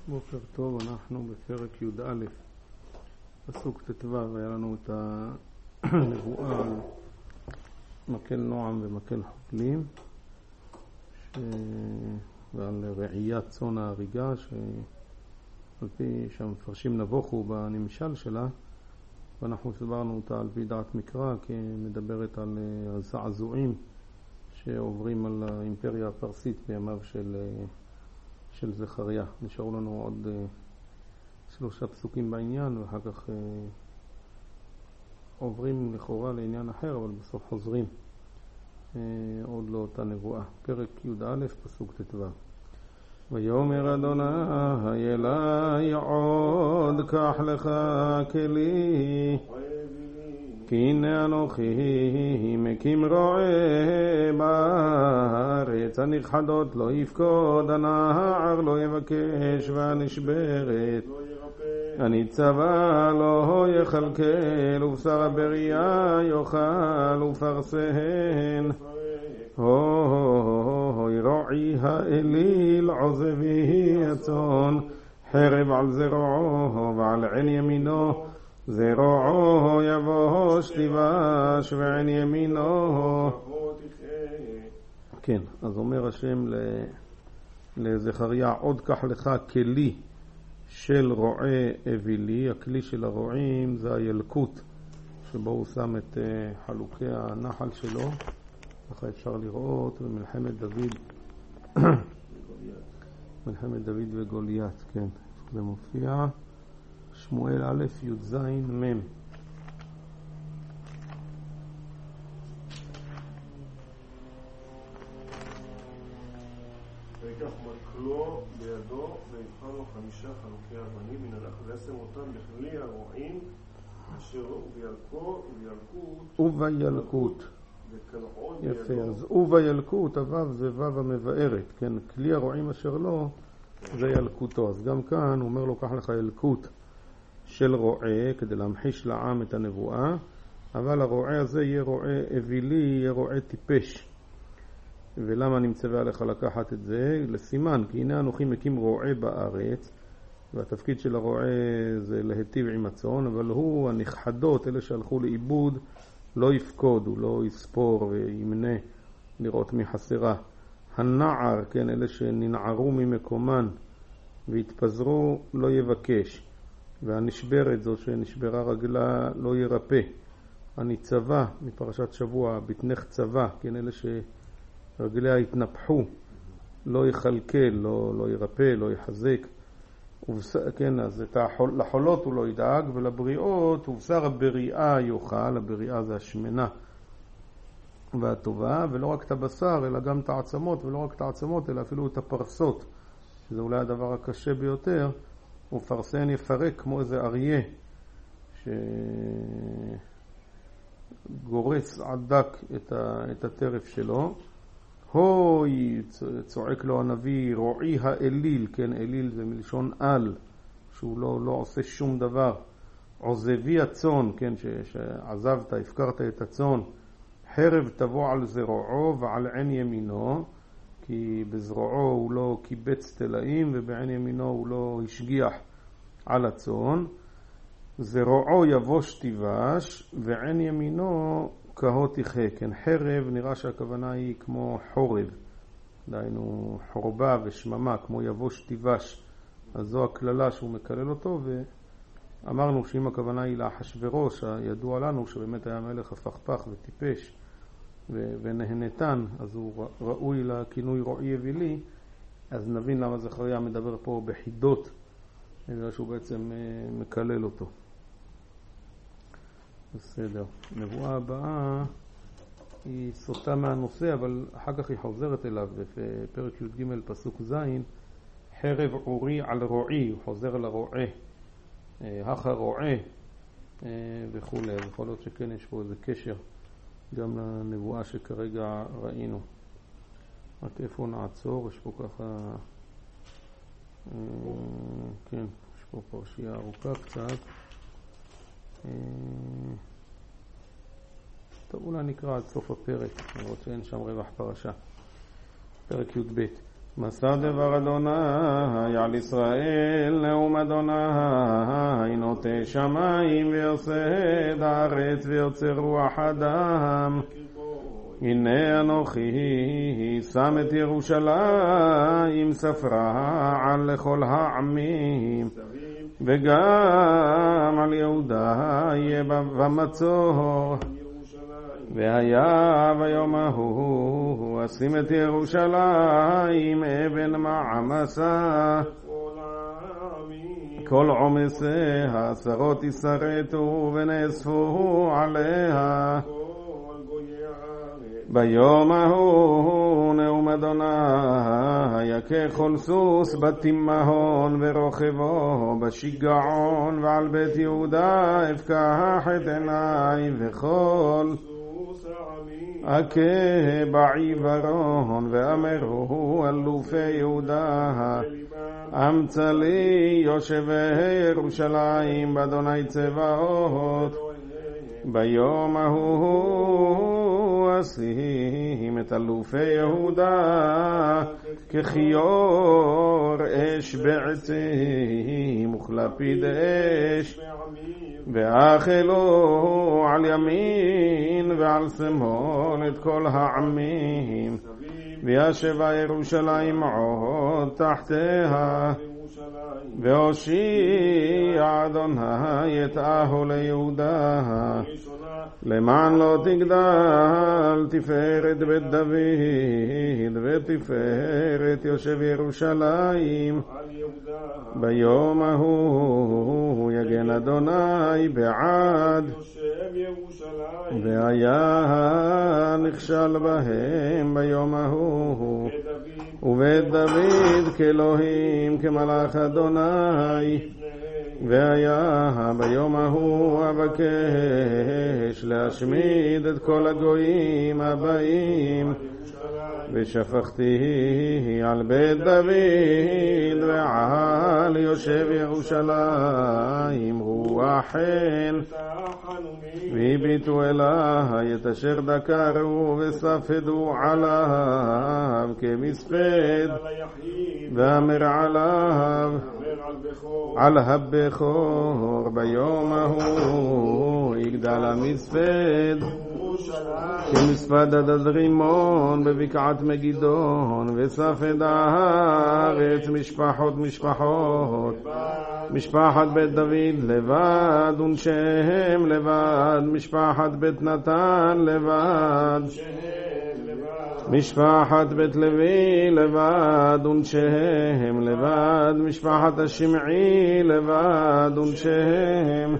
בוקר טוב, אנחנו בפרק י"א, פסוק ט"ו. היה לנו את הנבואה על מקל נועם ומקל חובלים ועל רעיית צאן ההריגה, שעל פי שהמפרשים נבוכו בנמשל שלה, ואנחנו הסברנו אותה על פי דעת מקרא כמדברת על זעזועים שעוברים על האימפריה הפרסית בימיו של זכריה. נשארו לנו עוד 3 פסוקים בעניין, ואחר כך עוברים לכאורה לעניין אחר, אבל בסוף חוזרים עוד לא אותה נבואה. פרק י"א, פסוק ט"ו. ויאמר אדוני אלי עוד קח לך כלי, כי הנה אנוכי מקים רועה בארץ, הנכחדות לא יפקוד, הנער לא יבקש, והנשברת הניצבה לא יכלכל, ובשר הבריאה יאכל ופרסהן. הוי רועי האליל עוזבי הצאן, חרב על זרועו ועל עין ימינו, זרועו יבוש תיבש ועין ימינו. כן, אז אומר השם לזכריה, עוד קח לך כלי של רועה אווילי. הכלי של הרועים זה הילקוט, שבו הוא שם את חלוקי הנחל שלו. ככה אפשר לראות במלחמת דוד מלחמת דוד וגוליית. כן, זה מופיע שמואל א' י"ז מ'. ויקח מקלו בידו ויבחר לו 5 חלוקי אבנים מן הלך וישם אותם בכלי הרועים אשר ובילקוט. יפה, אז ובילקוט, הוו זה וו המבארת, כן, כלי הרועים אשר לו זה ילקוטו. אז גם כאן הוא אומר לו, קח לך ילקוט של רועה כדי להמחיש לעם את הנבואה, אבל הרועה הזה יהיה רועה אווילי, יהיה רועה טיפש. ולמה אני מצווה עליך לקחת את זה? לסימן, כי הנה אנוכי מקים רועה בארץ, והתפקיד של הרועה זה להיטיב עם הצאן, אבל הוא, הנכחדות, אלה שהלכו לאיבוד, לא יפקוד, הוא לא יספור וימנה לראות מי חסרה. הנער, כן, אלה שננערו ממקומן והתפזרו, לא יבקש. והנשברת, זו שנשברה רגלה, לא ירפא. הניצבה, מפרשת שבוע, בתנך צבא, כן, אלה שרגליה התנפחו, לא יכלכל, לא ירפא, לא יחזק. כן, אז לחולות הוא לא ידאג, ולבריאות, ובשר הבריאה יאכל. הבריאה זה השמנה והטובה, ולא רק את הבשר, אלא גם את העצמות, ולא רק את העצמות, אלא אפילו את הפרסות, שזה אולי הדבר הקשה ביותר. ופרסן יפרק כמו איזה אריה שגורץ עדק את הטרף שלו. הוי, צועק לו הנביא, רועי האליל, כן, אליל זה מלשון על, שהוא לא עושה שום דבר. עוזבי הצאן, כן, שעזבת, הפקרת את הצאן. חרב תבוא על זרועו ועל עין ימינו, כי בזרועו הוא לא קיבץ תלאים, ובעין ימינו הוא לא השגיח על הצאן. זרועו יבוש תיבש, ועין ימינו כהו תיכה. כן, חרב נראה שהכוונה היא כמו חורב, דהיינו חורבה ושממה, כמו יבוש תיבש. אז זו הכללה שהוא מקלל אותו, ואמרנו שאם הכוונה היא לאחשוורוש, ידוע לנו שבאמת היה מלך הפכפך וטיפש ונהנתן, אז הוא ראוי לכינוי רועי אווילי. אז נבין למה זכריה מדבר פה בחידות, בגלל שהוא בעצם מקלל אותו. בסדר. הנבואה הבאה היא סוטה מהנושא, אבל אחר כך היא חוזרת אליו בפרק י"ג פסוק ז'. חרב עורי על רועי, הוא חוזר לרועה, הכה רועה וכו'. יכול להיות שכן יש פה איזה קשר גם לנבואה שכרגע ראינו. רק איפה נעצור? יש פה ככה, כן, יש פה פרשייה ארוכה קצת. טוב, אולי נקרא עד סוף הפרק, למרות שאין שם רווח פרשה. פרק י"ב. מסע דבר אדוני על ישראל, נאום אדוני נוטה שמיים ויוסד הארץ ויוצר רוח אדם. הנה אנוכי שם את ירושלים ספרה על לכל העמים, וגם על יהודה יהיה במצור. והיה ביום ההוא אשים את ירושלים אבן מעמסה, כל עומסיה שרות יסרטו ונאספו עליה. ביום ההוא נאום אדוני ככל סוס בתימהון ורוכבו בשיגעון, ועל בית יהודה אפקח את עיניי וכל אכה בעיוורון, ואמרו אלופי יהודה אמצא לי יושבי ירושלים באדוני צבאות. ביום ההוא אשים את אלופי יהודה כחיור אש בעצים וכלפיד אש, ואכלו על ימין ועל שמאל את כל העמים, וישבה ירושלים עוד תחתיה. והושיע אדוני את אהו ליהודה, למען לא תגדל תפארת בית דוד ותפארת יושב ירושלים. ביום ההוא יגן אדוני בעד, והיה נכשל בהם ביום ההוא. ובית דוד כאלוהים כמלאך אדוני. והיה ביום ההוא אבקש להשמיד את כל הגויים הבאים, ושפכתי על בית דוד ועל יושב ירושלים רוח חן, והביטו אליי את אשר דקרו וספדו עליו כמספד, ואמר עליו על הבכור. ביום ההוא יגדל המספד כמספד עד רימון בבקעת מגידון, וספד הארץ משפחות משפחות, משפחת בית דוד לבד ונשיהם לבד, משפחת בית נתן לבד, משפחת בית לוי לבד ונשיהם לבד, משפחת השמעי לבד ונשיהם,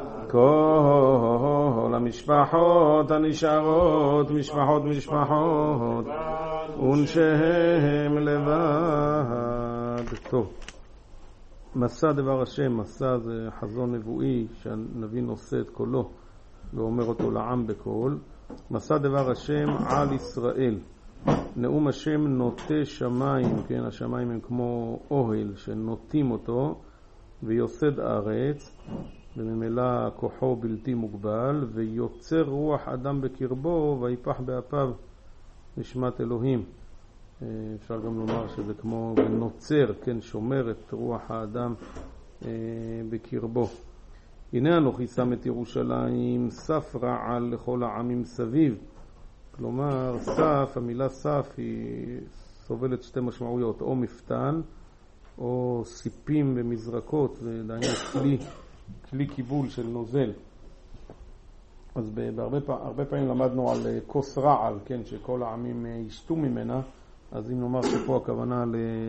כל המשפחות הנשארות משפחות משפחות ונשיהם לבד. טוב, מסע דבר השם, מסע זה חזון נבואי שהנביא נושא את קולו ואומר אותו לעם בקול. מסע דבר השם על ישראל, נאום השם נוטה שמיים, כן, השמיים הם כמו אוהל שנוטים אותו, ויוסד ארץ, וממילא כוחו בלתי מוגבל, ויוצר רוח אדם בקרבו ויפח באפיו נשמת אלוהים. אפשר גם לומר שזה כמו נוצר, כן, שומר את רוח האדם בקרבו. הנה אנוכי שם את ירושלים ספרה על לכל העמים סביב. כלומר, סף, המילה סף היא סובלת שתי משמעויות, או מפתן או סיפים במזרקות, זה דהיינו כלי קיבול של נוזל. אז הרבה פעמים למדנו על כוס רעל, כן, שכל העמים ישתו ממנה. אז אם נאמר שפה הכוונה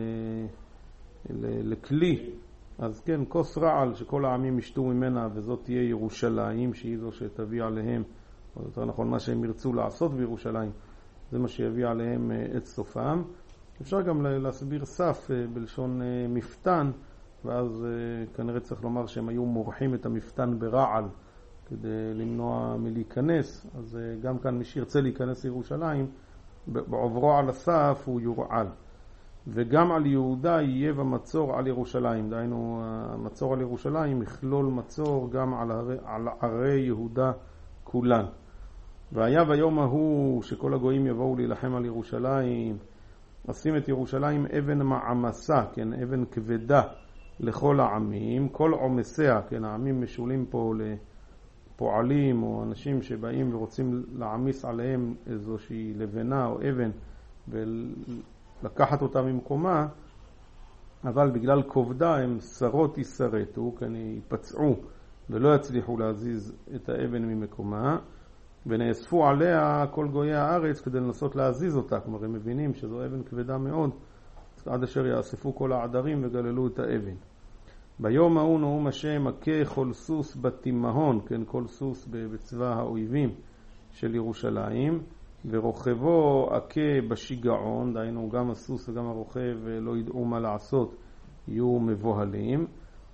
לכלי, אז כן, כוס רעל שכל העמים ישתו ממנה, וזאת תהיה ירושלים, שהיא זו שתביא עליהם, או יותר נכון מה שהם ירצו לעשות בירושלים, זה מה שיביא עליהם את סופם. אפשר גם להסביר סף בלשון מפתן, ואז כנראה צריך לומר שהם היו מורחים את המפתן ברעל כדי למנוע מלהיכנס. אז גם כאן מי שירצה להיכנס לירושלים, בעוברו על הסף הוא יורעל. וגם על יהודה יהיה במצור על ירושלים, דהיינו המצור על ירושלים יכלול מצור גם על ערי יהודה כולן. והיה ביום ההוא שכל הגויים יבואו להילחם על ירושלים, עשים את ירושלים אבן מעמסה, כן, אבן כבדה לכל העמים, כל עומסיה, כן, העמים משולים פה לפועלים או אנשים שבאים ורוצים להעמיס עליהם איזושהי לבנה או אבן ולקחת אותה ממקומה, אבל בגלל כובדה הם שרות ישרתו, כן, ייפצעו ולא יצליחו להזיז את האבן ממקומה, ונאספו עליה כל גויי הארץ כדי לנסות להזיז אותה. כלומר, הם מבינים שזו אבן כבדה מאוד, עד אשר יאספו כל העדרים וגללו את האבן. ביום ההוא נאום השם הכה כל סוס בתימהון, כן, כל סוס בצבא האויבים של ירושלים, ורוכבו הכה בשיגעון, דהיינו גם הסוס וגם הרוכב לא ידעו מה לעשות, יהיו מבוהלים.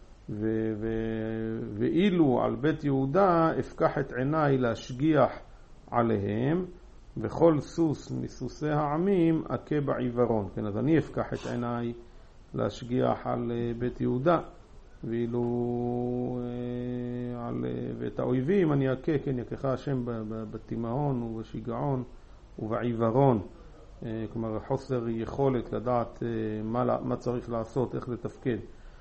ואילו על בית יהודה אפקח את עיניי להשגיח עליהם, וכל סוס מסוסי העמים הכה בעיוורון. כן, אז אני אפקח את עיניי להשגיח על בית יהודה, ואילו ואת האויבים אני הכה, כן, יקחה השם בתימהון ובשיגעון ובעיוורון. כלומר, חוסר יכולת לדעת מה צריך לעשות, איך לתפקד.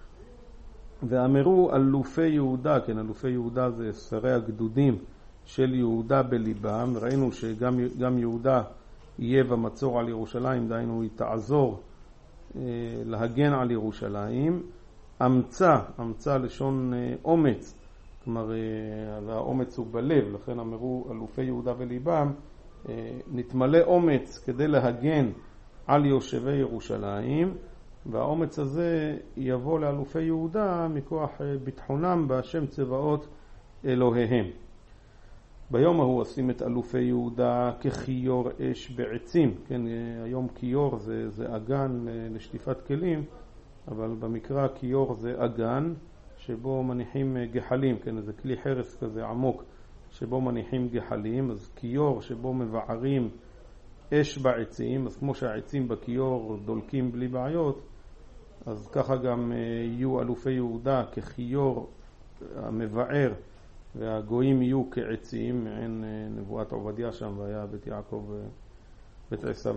ואמרו אלופי יהודה, כן, אלופי יהודה זה שרי הגדודים של יהודה בליבם. ראינו שגם יהודה יהיה במצור על ירושלים, דהיינו היא תעזור להגן על ירושלים. אמצא לשון אומץ, כלומר האומץ הוא בלב, לכן אמרו אלופי יהודה בליבם, נתמלא אומץ כדי להגן על יושבי ירושלים, והאומץ הזה יבוא לאלופי יהודה מכוח ביטחונם בהשם צבאות אלוהיהם. ביום ההוא עושים את אלופי יהודה כחיור אש בעצים, כן, היום כיור זה אגן לשטיפת כלים, אבל במקרא כיור זה אגן שבו מניחים גחלים, כן, זה כלי חרס כזה עמוק שבו מניחים גחלים. אז כיור שבו מבערים אש בעצים, אז כמו שהעצים בכיור דולקים בלי בעיות, אז ככה גם יהיו אלופי יהודה כחיור המבער, והגויים יהיו כעצים, מעין נבואת עובדיה שם, והיה בית יעקב בית עשיו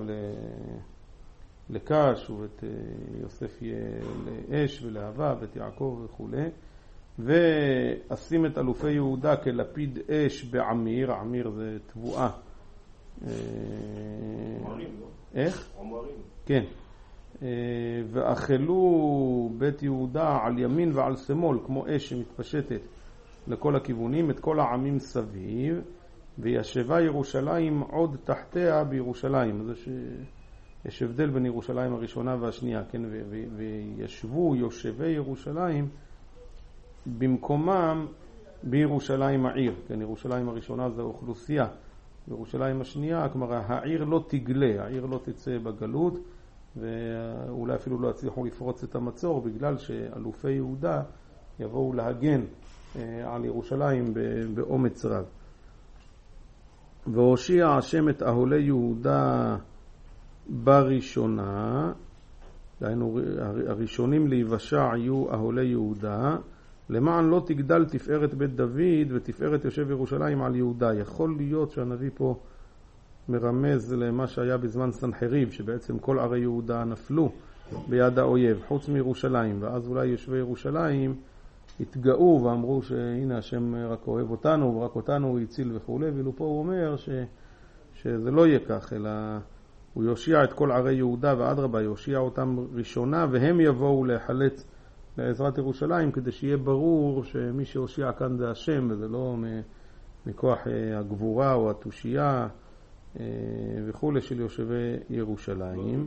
לקש, ובית יוסף יהיה לאש ולהבה, בית יעקב וכו'. ועשים את אלופי יהודה כלפיד אש בעמיר, עמיר זה תבואה. עומרים, לא? איך? עומרים. כן. ואכלו בית יהודה על ימין ועל שמאל, כמו אש שמתפשטת לכל הכיוונים, את כל העמים סביב, וישבה ירושלים עוד תחתיה בירושלים. אז יש הבדל בין ירושלים הראשונה והשנייה, כן? וישבו יושבי ירושלים במקומם בירושלים העיר, כן? ירושלים הראשונה זה אוכלוסייה, בירושלים השנייה, כלומר העיר לא תגלה, העיר לא תצא בגלות, ואולי אפילו לא יצליחו לפרוץ את המצור, בגלל שאלופי יהודה יבואו להגן על ירושלים באומץ רב. והושיע השם את אהולי יהודה בראשונה, דהיינו הראשונים להיוושע יהיו אהולי יהודה, למען לא תגדל תפארת בית דוד ותפארת יושב ירושלים על יהודה. יכול להיות שהנביא פה מרמז למה שהיה בזמן סנחריב, שבעצם כל ערי יהודה נפלו ביד האויב, חוץ מירושלים, ואז אולי יושבי ירושלים התגאו ואמרו שהנה השם רק אוהב אותנו ורק אותנו הוא הציל וכו'. ואילו פה הוא אומר שזה לא יהיה כך, אלא הוא יושיע את כל ערי יהודה, ואדרבה יושיע אותם ראשונה, והם יבואו להחלץ לעזרת ירושלים, כדי שיהיה ברור שמי שהושיע כאן זה השם, וזה לא מכוח הגבורה או התושייה וכו' של יושבי ירושלים.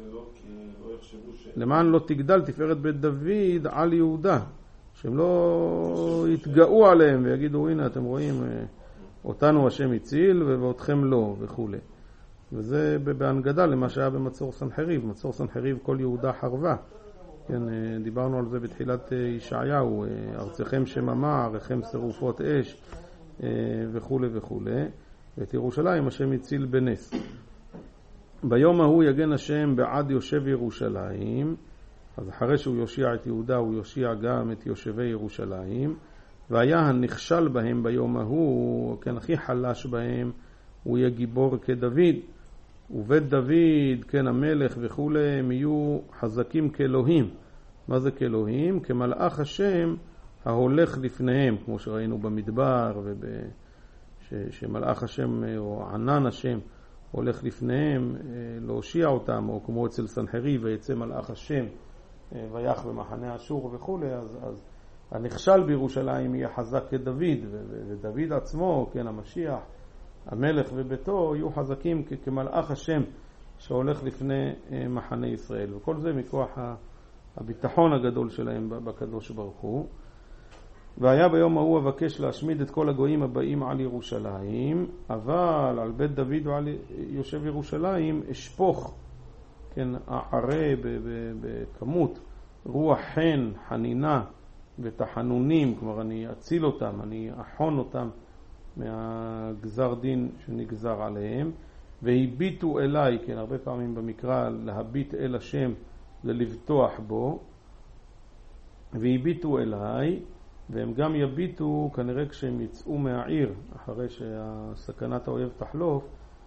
למען לא תגדל תפארת בית דוד על יהודה, שהם לא יתגאו עליהם ויגידו הנה אתם רואים אותנו השם הציל ואותכם לא וכו'. וזה בהנגדה למה שהיה במצור סנחריב. מצור סנחריב כל יהודה חרבה, כן, דיברנו על זה בתחילת ישעיהו, ארצכם שממה, עריכם שרופות אש וכו' וכו'. ואת ירושלים השם הציל בנס. ביום ההוא יגן השם בעד יושב ירושלים, אז אחרי שהוא יושיע את יהודה הוא יושיע גם את יושבי ירושלים. והיה הנכשל בהם ביום ההוא, כן, הכי חלש בהם, הוא יהיה גיבור כדוד, ובית דוד, כן, המלך וכו', הם יהיו חזקים כאלוהים. מה זה כאלוהים? כמלאך השם ההולך לפניהם, כמו שראינו במדבר, שמלאך השם או ענן השם הולך לפניהם להושיע אותם, או כמו אצל סנחריב, ויצא מלאך השם ויח במחנה אשור וכו'. אז הנכשל בירושלים יהיה חזק כדוד, ודוד עצמו, כן, המשיח, המלך וביתו, יהיו חזקים כמלאך השם שהולך לפני מחנה ישראל. וכל זה מכוח הביטחון הגדול שלהם בקדוש ברוך הוא. והיה ביום ההוא אבקש להשמיד את כל הגויים הבאים על ירושלים, אבל על בית דוד ועל יושב ירושלים אשפוך, כן, אערה בכמות, רוח חן, חנינה ותחנונים, כלומר אני אציל אותם, אני אחון אותם מהגזר דין שנגזר עליהם. והביטו אליי, כן, הרבה פעמים במקרא להביט אל השם זה לבטוח בו. והביטו אליי, והם גם יביטו כנראה כשהם יצאו מהעיר, אחרי שהסכנת האויב תחלוף,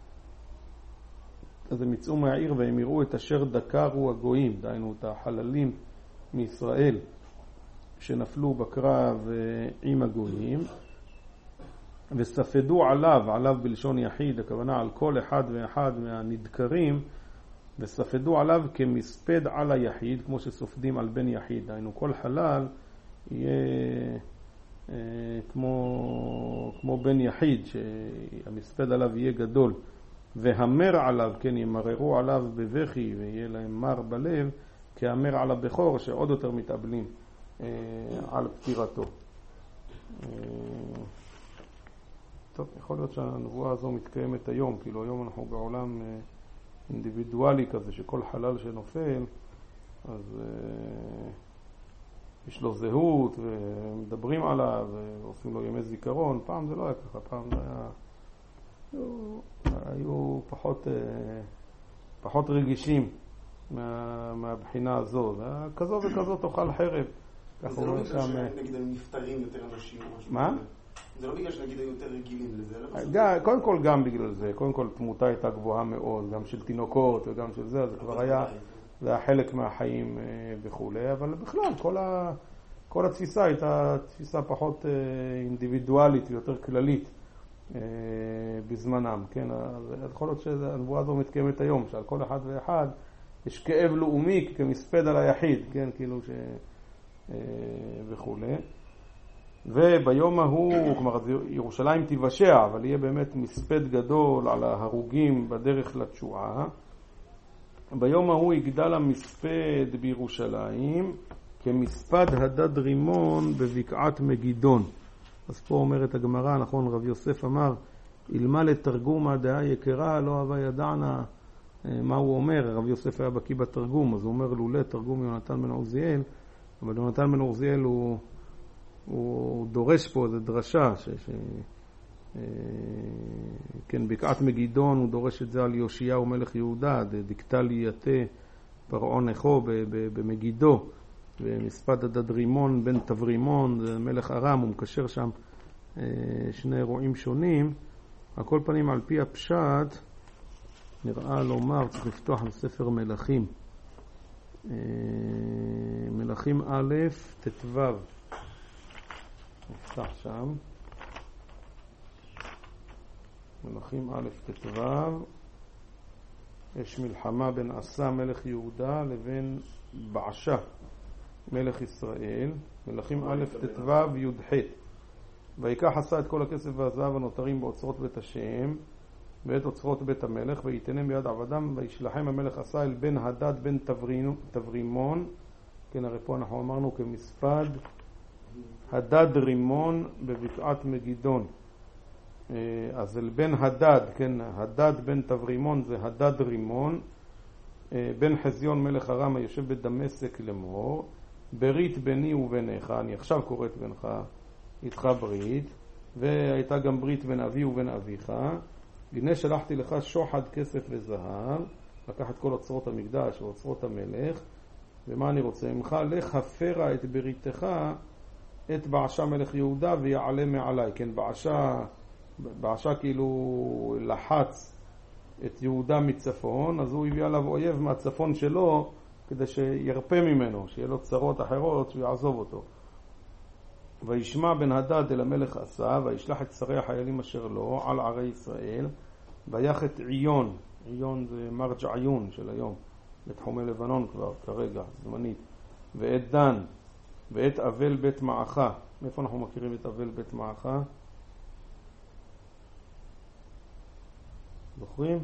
אז הם יצאו מהעיר והם יראו את אשר דקרו הגויים, דהיינו את החללים מישראל שנפלו בקרב עם הגויים, וספדו עליו בלשון יחיד, הכוונה על כל אחד ואחד מהנדקרים, וספדו עליו כמספד על היחיד, כמו שסופדים על בן יחיד, דהיינו כל חלל יהיה כמו בן יחיד, שהמספד עליו יהיה גדול, והמר עליו, כן, ימררו עליו בבכי ויהיה להם מר בלב, כהמר על הבכור שעוד יותר מתאבלים על פטירתו. טוב, יכול להיות שהנבואה הזו מתקיימת היום, כאילו היום אנחנו בעולם אינדיבידואלי כזה, שכל חלל שנופל אז יש לו זהות ומדברים עליו ועושים לו ימי זיכרון. פעם זה לא היה ככה, פעם זה היו פחות רגישים מהבחינה הזו. כזו וכזו תאכל חרב. זה לא בגלל שנגיד הם נפטרים יותר אנשים או משהו? מה? זה לא בגלל שנגיד היו יותר רגילים לזה? קודם כל גם בגלל זה. קודם כל תמותה הייתה גבוהה מאוד, גם של תינוקות וגם של זה, זה כבר היה, זה היה חלק מהחיים וכו'. אבל בכלל כל התפיסה הייתה תפיסה פחות אינדיבידואלית ויותר כללית בזמנם, כן? אז יכול להיות שהנבואה הזו מתקיימת היום, שעל כל אחד ואחד יש כאב לאומי כמספד על היחיד, כן? כאילו וכו'. וביום ההוא, כלומר ירושלים תיוושע, אבל יהיה באמת מספד גדול על ההרוגים בדרך לתשועה. ביום ההוא יגדל המספד בירושלים כמספד הדד רימון בבקעת מגידון. אז פה אומרת הגמרא, נכון, רב יוסף אמר, אילמה לתרגום דעה יקרה לא אהבה ידענה. מה הוא אומר? רב יוסף היה בקיא בתרגום, אז הוא אומר לולא תרגום יונתן בן עוזיאל, אבל יונתן בן עוזיאל הוא דורש פה, זה דרשה, כן, בקעת מגידון הוא דורש את זה על יאשיהו מלך יהודה, דקתה ליתה פרעה נכו במגידו, ומספד הדד רימון בן תברימון, זה מלך ארם, הוא מקשר שם שני אירועים שונים. על כל פנים, על פי הפשט, נראה לומר, צריך לפתוח בספר מלכים. מלכים א' תתו. נפתח שם. מלכים א' תתו. יש מלחמה בין עשה מלך יהודה לבין בעשה מלך ישראל. מלכים א' תתו י"ח. ויקח עשה את כל הכסף והזהב הנותרים באוצרות בית השם ואת אוצרות בית המלך ויתנם ביד עבדם וישלחם המלך עשה אל בן הדד בן תברימון, כן, הרי פה אנחנו אמרנו כמספד הדד רימון בבקעת מגידון. אז אל בן הדד, כן, הדד בן תברימון זה הדד רימון, בן חזיון מלך ארם היושב בדמשק לאמור, ברית ביני וביניך, אני עכשיו קורא את בינך איתך ברית, והייתה גם ברית בין אבי ובין אביך. הנה שלחתי לך שוחד כסף וזהב, לקח את כל אוצרות המקדש ואוצרות המלך, ומה אני רוצה ממך? לך הפרה את בריתך את בעשה מלך יהודה ויעלה מעלי. כן, בעשה כאילו לחץ את יהודה מצפון, אז הוא הביא עליו אויב מהצפון שלו, כדי שירפא ממנו, שיהיה לו צרות אחרות, שהוא יעזוב אותו. וישמע בן הדד אל המלך עשה, וישלח את שרי החיילים אשר לו על ערי ישראל, ויח את עיון, עיון זה מרג' עיון של היום, בתחומי לבנון כבר, כרגע, זמנית, ואת דן, ואת אבל בית מעכה. מאיפה אנחנו מכירים את אבל בית מעכה? זוכרים?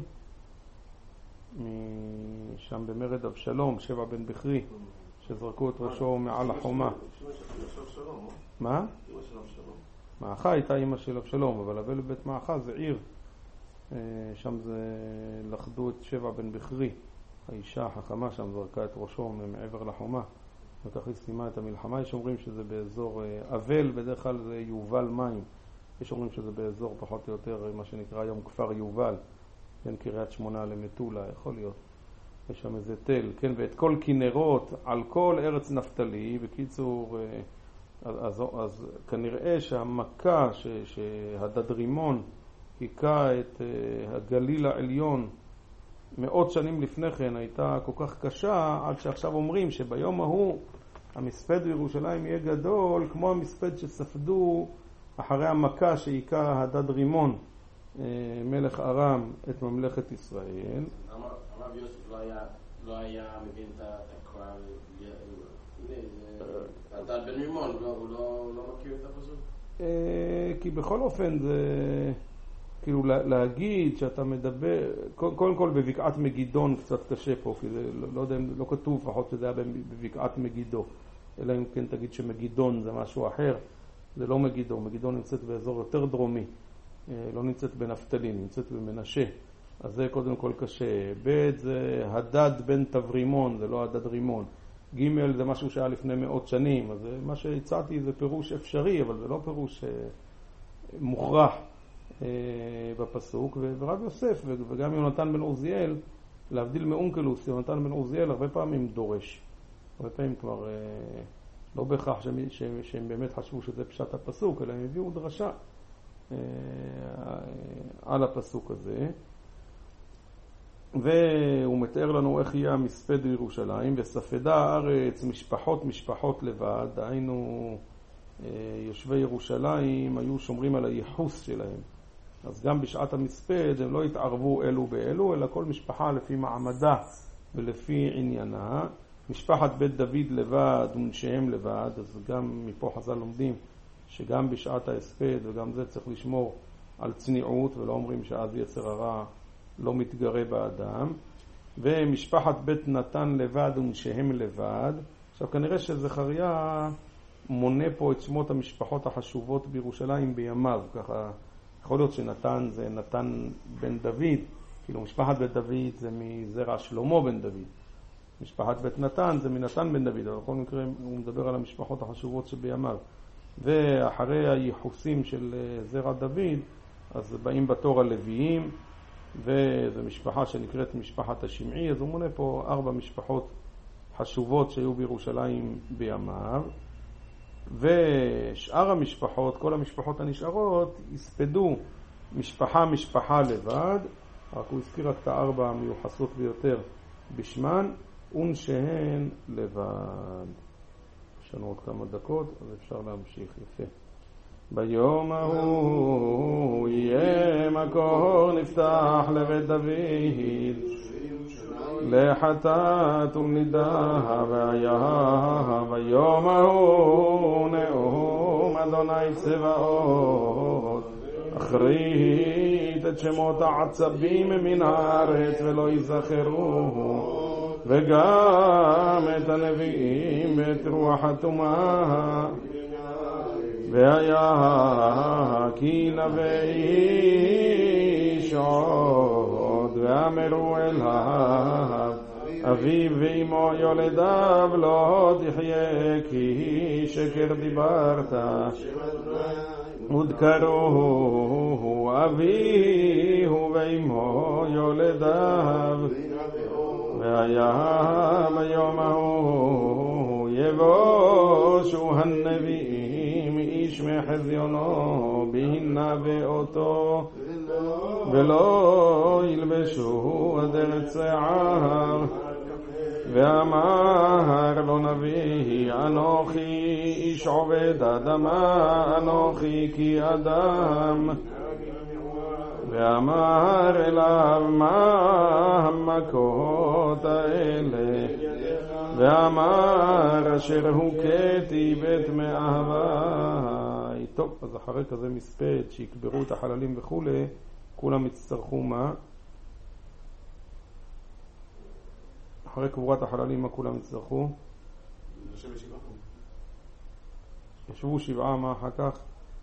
משם במרד אבשלום, שבע בן בכרי, שזרקו את ראשו מעל החומה. מה? מעכה הייתה אמא של אבשלום, אבל אבל בית מעכה זה עיר. שם זה לחדו את שבע בן בכרי. האישה החכמה שם זרקה את ראשו מעבר לחומה. וכך היא סיימה את המלחמה. יש אומרים שזה באזור אבל, בדרך כלל זה יובל מים. יש אומרים שזה באזור פחות או יותר מה שנקרא היום כפר יובל. בין קריית שמונה למטולה, יכול להיות. יש שם איזה תל, כן, ואת כל כנרות על כל ארץ נפתלי. בקיצור, אז כנראה שהמכה שהדד רימון היכה את הגליל העליון מאות שנים לפני כן הייתה כל כך קשה, עד שעכשיו אומרים שביום ההוא המספד בירושלים יהיה גדול, כמו המספד שספדו אחרי המכה שהיכה הדד רימון מלך ארם את ממלכת ישראל. הרב יוסף לא היה מבין את הקרב, הדד בן רימון, הוא לא מכיר את הפסוק? כי בכל אופן זה כאילו להגיד שאתה מדבר, קודם כל בבקעת מגידון קצת קשה פה, כי זה לא יודע, לא כתוב לפחות שזה היה בבקעת מגידו, אלא אם כן תגיד שמגידון זה משהו אחר. זה לא מגידו, מגידון נמצאת באזור יותר דרומי, לא נמצאת בנפתלי, נמצאת במנשה, אז זה קודם כל קשה. ב' זה הדד בן תברימון, זה לא הדד רימון. ג' זה משהו שהיה לפני מאות שנים, אז מה שהצעתי זה פירוש אפשרי, אבל זה לא פירוש מוכרח בפסוק. ורב יוסף וגם יונתן בן עוזיאל, להבדיל מאונקלוס, יונתן בן עוזיאל הרבה פעמים דורש, הרבה פעמים כבר לא בהכרח שהם באמת חשבו שזה פשט הפסוק, אלא הם הביאו דרשה על הפסוק הזה. והוא מתאר לנו איך יהיה המספד בירושלים. וספדה הארץ משפחות לבד, דהיינו יושבי ירושלים היו שומרים על הייחוס שלהם, אז גם בשעת המספד הם לא התערבו אלו באלו, אלא כל משפחה לפי מעמדה ולפי עניינה. משפחת בית דוד לבד ונשיהם לבד, אז גם מפה חז"ל לומדים שגם בשעת ההספד וגם זה צריך לשמור על צניעות, ולא אומרים שאז יצר הרע לא מתגרה באדם. ומשפחת בית נתן לבד ונשיהם לבד. עכשיו כנראה שזכריה מונה פה את שמות המשפחות החשובות בירושלים בימיו, ככה יכול להיות שנתן זה נתן בן דוד, כאילו משפחת בית דוד זה מזרע שלמה בן דוד, משפחת בית נתן זה מנתן בן דוד, אבל בכל מקרה הוא מדבר על המשפחות החשובות שבימיו. ואחרי הייחוסים של זרע דוד אז באים בתור הלוויים, וזו משפחה שנקראת משפחת השמעי, אז הוא מונה פה 4 משפחות חשובות שהיו בירושלים בימיו. ושאר המשפחות, כל המשפחות הנשארות, הספדו משפחה לבד, רק הוא הזכיר רק את 4 המיוחסות ביותר בשמן, ונשיהן לבד. יש לנו עוד כמה דקות, אז אפשר להמשיך. יפה. ביום ההוא יהיה מקור נפתח לבית דוד, לחטאת ולנידה והיה ביום ההוא נאום אדוני צבאות, אחרית את שמות העצבים מן הארץ ולא יזכרו, וגם את הנביאים ואת רוח הטומאה, והיה כי נביא שעות ואמרו אליו אביו ואמו יולדיו לא תחיה כי שקר דיברת, ודקרוהו אביו ואמו יולדיו. והיה ביום ההוא יבושו הנביאים איש מחזיונו בהנה באותו ולא ילבשו אדרת שיער. ואמר לו נביא אנוכי איש עובד אדמה אנוכי כי אדם. ואמר אליו מה המכות האלה? ואמר אשר הוכיתי בית מאהבי. טוב, אז אחרי כזה מספד שיקברו את החללים וכו', כולם יצטרכו מה? אחרי קבורת החללים מה כולם יצטרכו? ישבו שבעה, מה אחר כך?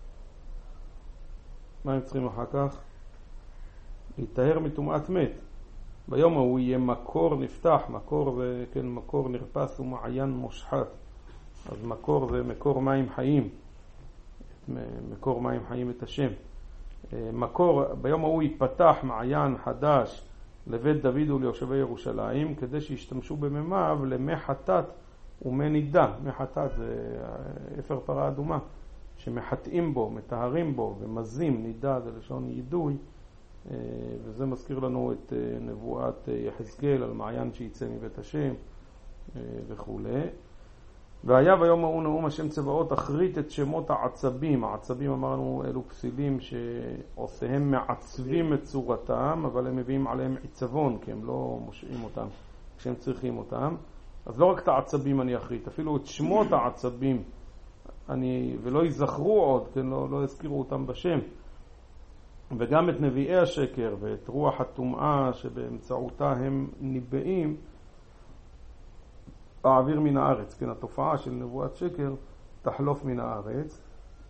מה הם צריכים אחר כך? להתאר מטומאת מת. ביום ההוא יהיה מקור נפתח, מקור זה כן, מקור נרפס ומעיין מושחת. אז מקור זה מקור מים חיים, מקור מים חיים את השם. מקור, ביום ההוא ייפתח מעיין חדש לבית דוד וליושבי ירושלים, כדי שישתמשו במימיו למי חטאת ומי נידה. מי חטאת זה אפר פרה אדומה, שמחטאים בו, מטהרים בו ומזים. נידה זה לשון יידוי, וזה מזכיר לנו את נבואת יחזקאל על מעיין שיצא מבית השם וכו'. והיה ביום ההוא נאום השם צבאות אחרית את שמות העצבים. העצבים אמרנו אלו פסילים שעושיהם מעצבים את צורתם, אבל הם מביאים עליהם עיצבון, כי הם לא מושעים אותם כשהם צריכים אותם. אז לא רק את העצבים אני אחרית, אפילו את שמות העצבים ולא יזכרו עוד, כן, לא יזכירו אותם בשם. וגם את נביאי השקר ואת רוח הטומאה שבאמצעותה הם ניבאים האוויר מן הארץ. כן, התופעה של נבואת שקר תחלוף מן הארץ.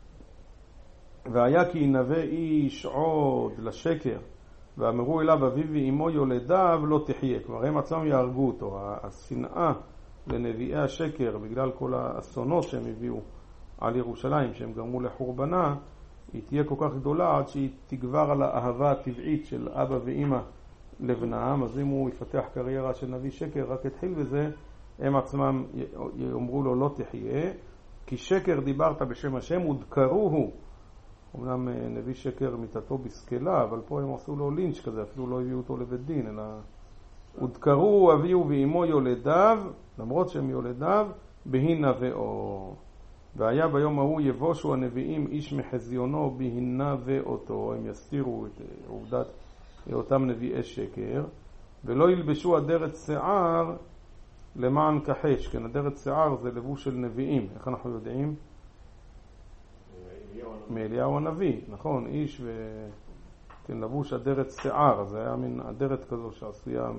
והיה כי ינבא איש עוד לשקר ואמרו אליו אביו ואמו יולדיו לא תחיה. כלומר הם עצמם יהרגו אותו. השנאה לנביאי השקר בגלל כל האסונות שהם הביאו על ירושלים שהם גרמו לחורבנה, היא תהיה כל כך גדולה עד שהיא תגבר על האהבה הטבעית של אבא ואמא לבנם. אז אם הוא יפתח קריירה של נביא שקר רק התחיל בזה, הם עצמם יאמרו לו לא תחיה, כי שקר דיברת בשם השם ודקרוהו. אמנם נביא שקר מיתתו בסקלה, אבל פה הם עשו לו לינץ' כזה, אפילו לא הביאו אותו לבית דין, אלא ודקרוהו אביהו ואמו יולדיו, למרות שהם יולדיו, בהי נבאו. והיה ביום ההוא יבושו הנביאים איש מחזיונו בהי נבאותו. הם יסתירו את עובדת אותם נביאי שקר, ולא ילבשו אדרת שיער למען כחש. כן, אדרת שיער זה לבוש של נביאים. איך אנחנו יודעים? מאליהו הנביא, נכון, איש כן, לבוש אדרת שיער. זה היה מין אדרת כזו שעשויה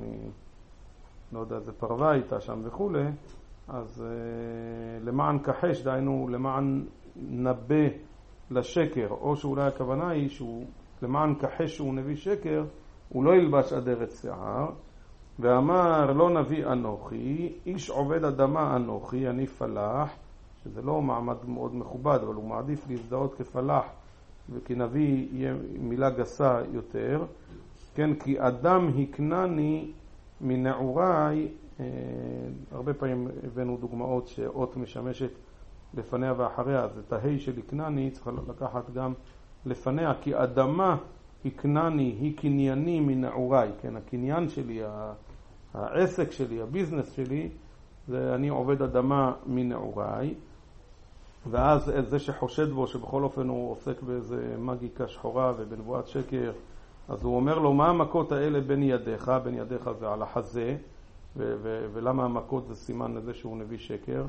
לא יודע, זה פרווה איתה שם וכו'. אז למען כחש, דיינו למען נבא לשקר, או שאולי הכוונה היא שהוא למען כחש שהוא נביא שקר, הוא לא ילבש אדרת שיער. ואמר לא נביא אנוכי, איש עובד אדמה אנוכי, אני פלח, שזה לא מעמד מאוד מכובד, אבל הוא מעדיף להזדהות כפלח, וכי נביא יהיה מילה גסה יותר. כן, כי אדם הקנני מנעוריי. הרבה פעמים הבאנו דוגמאות שאות משמשת לפניה ואחריה, אז את ההי של הקנני צריך לקחת גם לפניה, כי אדמה הקנני היא קנייני מנעוריי. כן, הקניין שלי, העסק שלי, הביזנס שלי, זה אני עובד אדמה מנעוריי. ואז זה שחושד בו שבכל אופן הוא עוסק באיזה מגיקה שחורה ובנבואת שקר, אז הוא אומר לו מה המכות האלה בין ידיך? בין ידיך זה על החזה, ולמה המכות זה סימן לזה שהוא נביא שקר?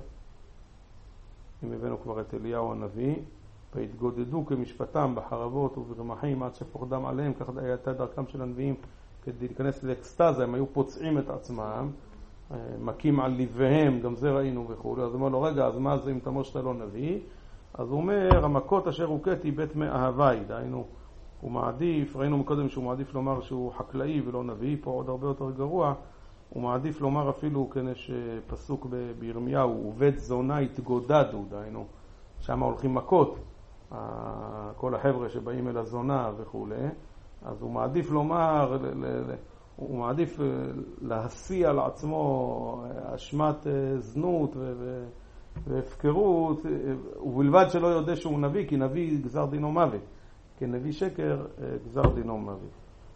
אם הבאנו כבר את אליהו הנביא, והתגודדו כמשפטם בחרבות וברמחים עד שפוחדם עליהם, כך הייתה דרכם של הנביאים כדי להיכנס לאקסטזה, הם היו פוצעים את עצמם, מכים על ליבהם, גם זה ראינו וכו'. אז הוא אומר לו, רגע, אז מה זה אם תמור שאתה לא נביא? אז הוא אומר, המכות אשר הוכיתי בית מאהבי, דהיינו, הוא מעדיף, ראינו מקודם שהוא מעדיף לומר שהוא חקלאי ולא נביא, פה עוד הרבה יותר גרוע, הוא מעדיף לומר אפילו, כן, יש פסוק בירמיהו, ובית זונה התגודדו, דהיינו, שם הולכים מכות, כל החבר'ה שבאים אל הזונה וכו'. אז הוא מעדיף לומר, הוא מעדיף להסיע לעצמו אשמת זנות והפקרות, ובלבד שלא יודע שהוא נביא, כי נביא גזר דינו מוות, כי נביא שקר גזר דינו מוות.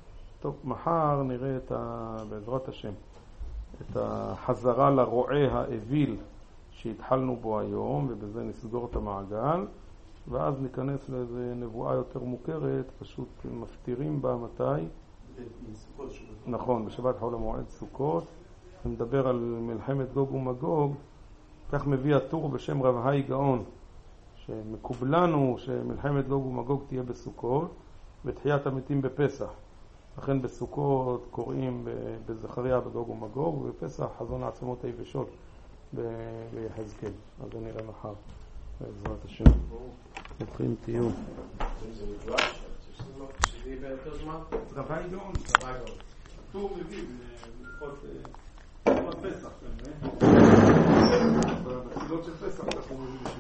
טוב, מחר נראה בעזרת השם את החזרה לרועה האוויל שהתחלנו בו היום, ובזה נסגור את המעגל, ואז ניכנס לאיזה נבואה יותר מוכרת, פשוט מפתירים בה מתי? נכון, בשבת חול המועד סוכות. נדבר על מלחמת גוג ומגוג. כך מביא הטור בשם רב היי גאון, שמקובלנו שמלחמת גוג ומגוג תהיה בסוכות ותחיית המתים בפסח. לכן בסוכות קוראים בזכריה בגוג ומגוג, ובפסח חזון העצמות היבשות ביחזקאל. אז זה נראה מחר בעזרת השם. נתחיל טיול. זה מדרש, שזה יהיה ביותר זמן? רב היי גאון. הטור מביא לפחות פסח. בתפילות של פסח אנחנו מביאים